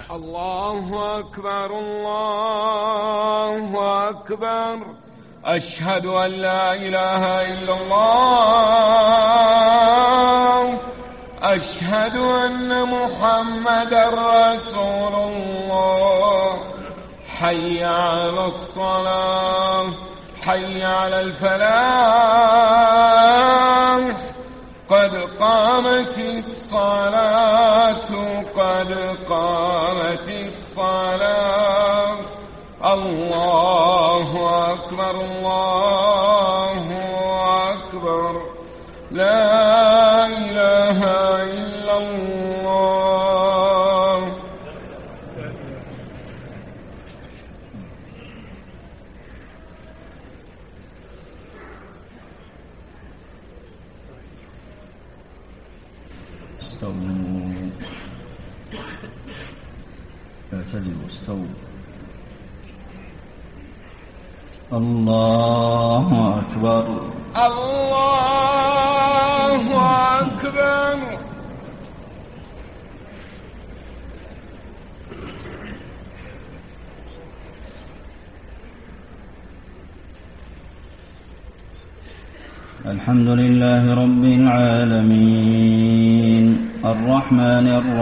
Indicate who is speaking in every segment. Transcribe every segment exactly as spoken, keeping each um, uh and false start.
Speaker 1: الله أكبر الله أكبر. أشهد أن لا إله إلا الله. أشهد أن محمدًا رسول الله. حي على الصلاة، حي على الفلاح، قد قامت الصلاة، قد قامت الصلاة. الله أكبر الله أكبر. لا إله إلا الله.
Speaker 2: استووا، اعتدلوا، استووا. الله أكبر
Speaker 1: الله أكبر.
Speaker 2: الحمد لله رب العالمين الرحمن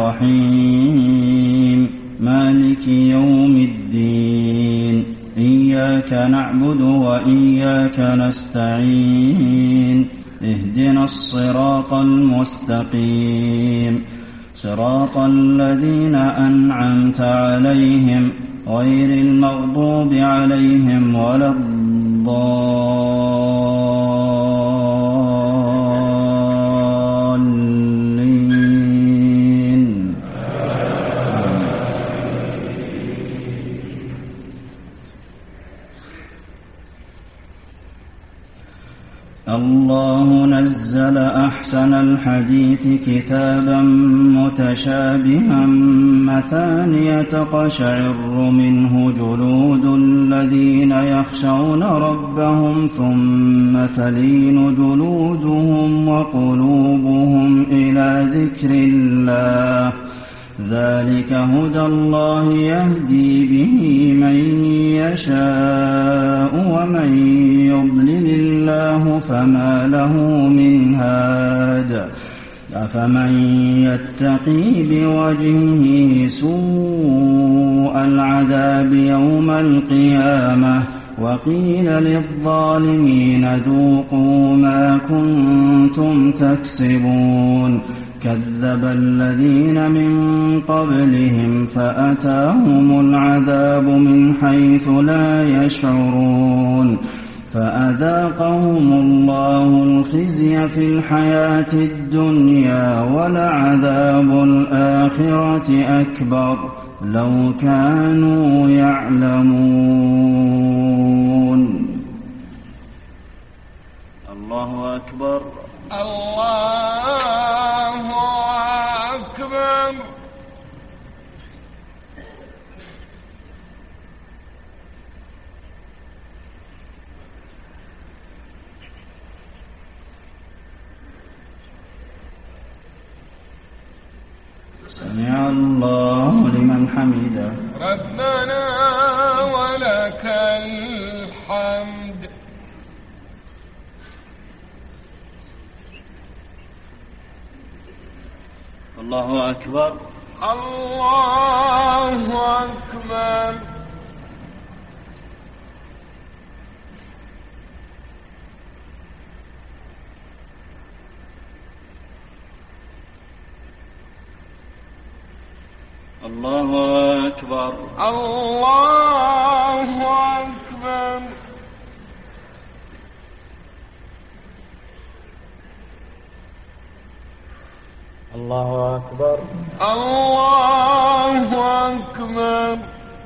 Speaker 2: الرحيم مالك يوم الدين. إياك نعبد وإياك نستعين. اهدنا الصراط المستقيم، صراط الذين أنعمت عليهم غير المغضوب عليهم ولا الضالين. الله نزل أحسن الحديث كتابا متشابها مثانية تقشعر منه جلود الذين يخشون ربهم ثم تلين جلودهم وقلوبهم إلى ذكر الله. ذلك هدى الله يهدي به من يشاء ومن يضلل الله فما له من هاد. أفمن يتقي بوجهه سوء العذاب يوم القيامة وقيل للظالمين ذوقوا ما كنتم تكسبون. كذب الذين من قبلهم فأتاهم العذاب من حيث لا يشعرون. فأذاقهم الله الخزي في الحياة الدنيا ولعذاب الآخرة أكبر لو كانوا يعلمون. الله أكبر
Speaker 1: الله أكبر.
Speaker 2: سمع الله لمن حمده.
Speaker 1: ربنا ولك الحمد.
Speaker 2: الله أكبر
Speaker 1: الله أكبر.
Speaker 2: الله أكبر
Speaker 1: الله أكبر.
Speaker 2: الله أكبر
Speaker 1: الله أكبر.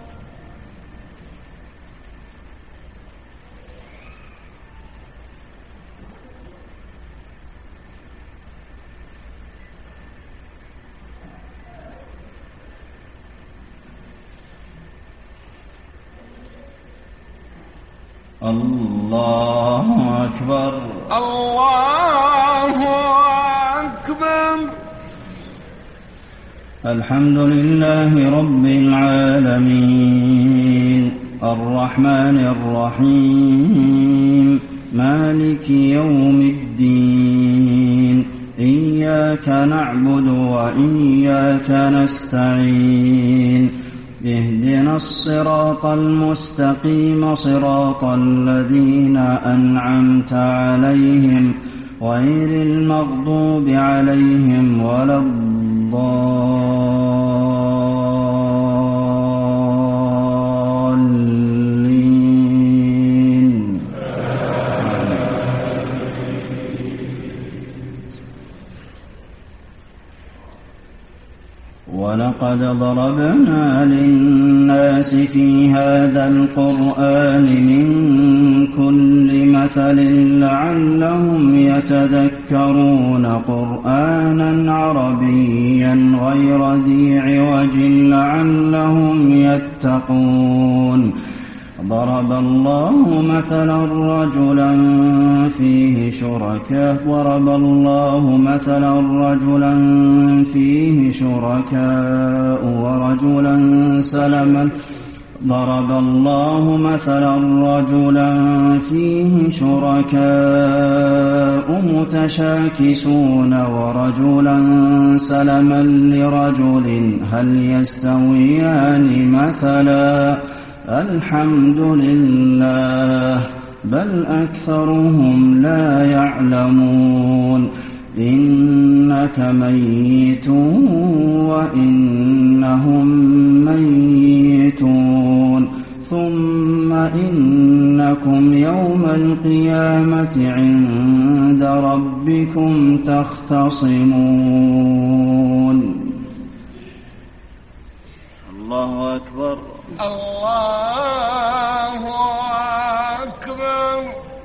Speaker 2: الله أكبر
Speaker 1: الله أكبر.
Speaker 2: الحمد لله رب العالمين الرحمن الرحيم مالك يوم الدين إياك نعبد وإياك نستعين اهدنا الصراط المستقيم صراط الذين أنعمت عليهم غير المغضوب عليهم ولا الضالين. ولقد ضربنا للناس في هذا القرآن من كل مثل لعلهم يتذكرون قرآنا عربيا غير ذي عوج لعلهم يتقون. ضرب الله مثلا رجلا فيه شركاء ضرب الله مثلا رجلا فيه شركاء ورجلا سلما ضرب الله مثلا رجلا فيه شركاء متشاكسون ورجلا سلما لرجل هل يستويان مثلا الحمد لله بل أكثرهم لا يعلمون. إنك ميت وإنهم ميتون ثم إنكم يوم القيامة عند ربكم تختصمون. الله أكبر.
Speaker 1: الله أكبر.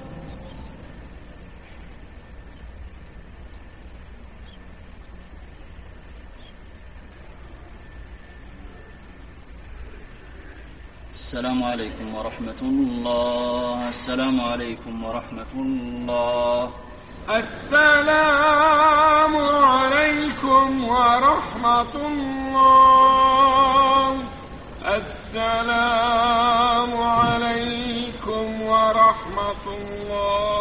Speaker 2: السلام عليكم ورحمة الله. السلام عليكم ورحمة الله.
Speaker 1: السلام عليكم ورحمة الله. السلام عليكم ورحمة الله.